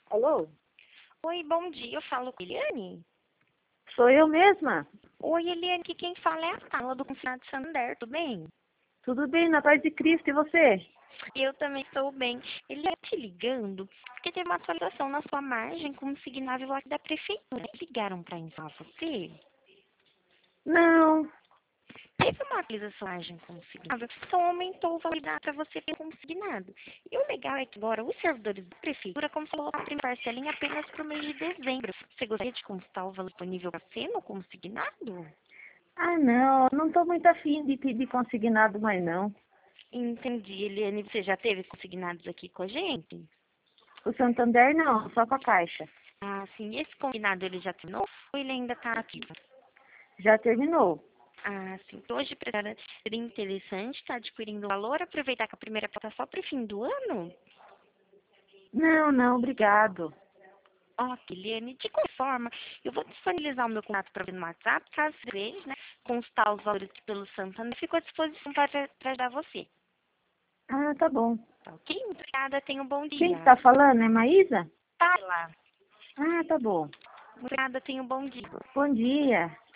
Alô? Oi, bom dia. Eu falo com a Eliane? Sou eu mesma? Oi, Eliane, que quem fala é a Carla do Confinado de Santander, tudo bem? Tudo bem, na paz de Cristo, e você? Eu também estou bem. Ele te ligando porque teve uma atualização na sua margem consignável aqui da prefeitura. Ligaram para informar você? Não. Teve uma atualização na margem consignável, então aumentou o valor para você ter consignado. E o legal é que agora os servidores da prefeitura começaram a colocar a primeira parcela apenas para o mês de dezembro. Você gostaria de consultar o valor disponível para ser no consignado? Ah, não estou muito afim de pedir consignado mais não. Entendi, Eliane. Você já teve consignados aqui com a gente? O Santander não, só com a Caixa. Ah, sim. Esse consignado ele já terminou ou ele ainda está ativo? Já terminou. Ah, sim. Hoje, para seria interessante estar adquirindo o valor, aproveitar que a primeira está só para o fim do ano? Não, obrigado. Ok, Eliane. De qualquer forma, eu vou disponibilizar o meu contato para ver no WhatsApp, caso seja, né, constar os valores pelo Santander. Fico à disposição para ajudar você. Ah, tá bom. Tá ok? Obrigada. Tenha um bom Quem dia. está falando é Maísa? Tá lá. Ah, tá bom. Obrigada. Tenha um bom dia. Bom dia.